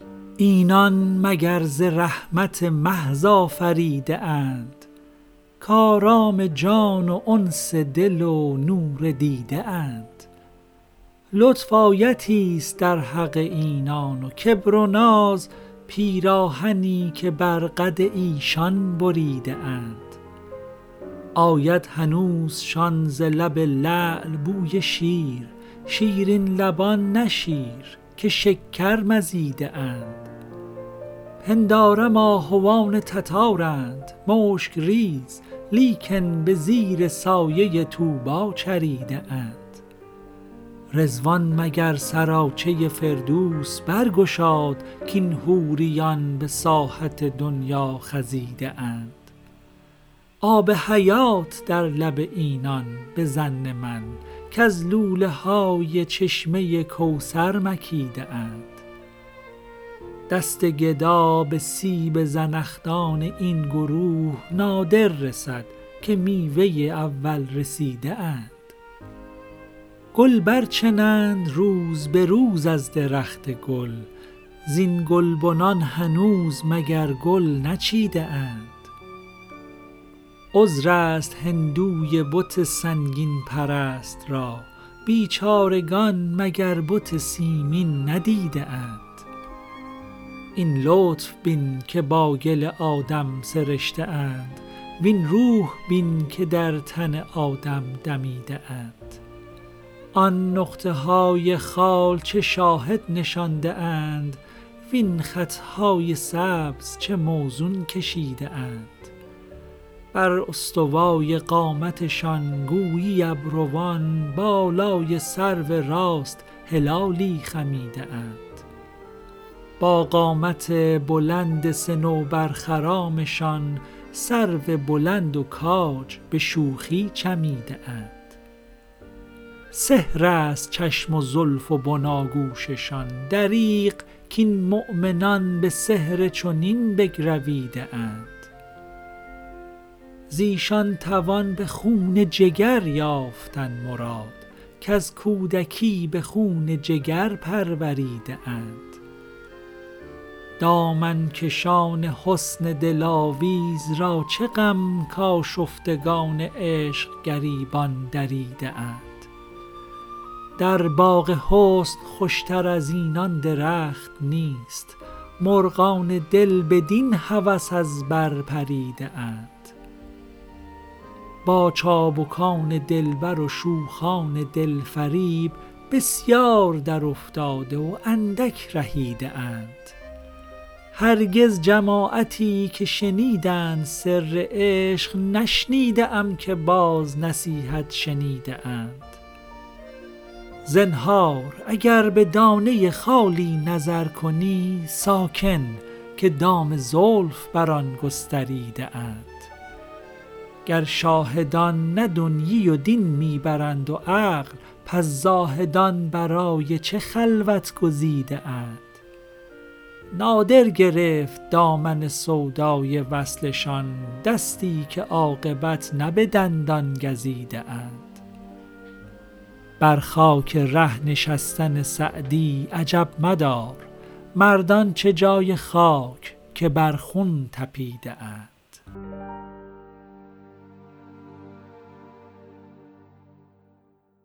اینان مگر ز رحمت محض آفریده اند، کآرام جان و انس دل و نور دیده اند. لطف آیتی است در حق اینان و کبر و ناز، پیراهنی که بر قد ایشان بریده اند. آید هنوزشان ز لب لعل بوی شیر، شیرین لبان نه شیر که شکر مزیده اند. پندارم آهوان تتارند مشک ریز، لیکن به زیر سایه طوبی چریده اند. رضوان مگر سراچه فردوس برگشاد، کاین حوریان به ساحت دنیا خزیده اند. آب حیات در لب اینان به ظن من، کز لوله های چشمه کوثر مکیده اند. دست گدا به سیب زنخدان این گروه نادر رسد، که میوه اول رسیده اند. گل برچنند روز به روز از درخت گل، زین گلبنان هنوز مگر گل نچیده اند. عذر است هندوی بت سنگین پرست را، بیچارگان مگر بت سیمین ندیده اند. این لطف بین که با گل آدم سرشته اند، وین روح بین که در تن آدم دمیده اند. آن نقطه های خال چه شاهد نشانده اند، وین خطهای سبز چه موزون کشیده اند. بر استوای قامتشان گویی ابروان، بالای سرو راست هلالی خمیده اند. با قامت بلند صنوبرخرامشان، سرو بلند و کاج به شوخی چمیده اند. سحر است چشم و زلف و بناگوششان، دریغ کاین مؤمنان به سحر چنین بگرویده اند. زیشان توان به خون جگر یافتن مراد، کز کودکی به خون جگر پروریده اند. دامن کشان حسن دلاویز را چه غم، کآشفتگان عشق گریبان دریده اند. در باغ حسن خوشتر از اینان درخت نیست، مرغان دل بدین هوس از بر پریده اند. با چابکان دلبر و شوخان دلفریب، بسیار در افتاده و اندک رهیده اند. هرگز جماعتی که شنیدند سر عشق، نشنیده ام که باز نصیحت شنیده اند. زنهار اگر به دانه خالی نظر کنی، ساکن که دام زلف بر آن گستریده اند. گر شاهدان نه دنیی و دین می برند و عقل، پس زاهدان برای چه خلوت گزیده اند. نادر گرفت دامن سودای وصلشان، دستی که عاقبت نه به دندان گزیده اند. بر خاک ره نشستن سعدی عجب مدار، مردان چه جای خاک که بر خون تپیده اند.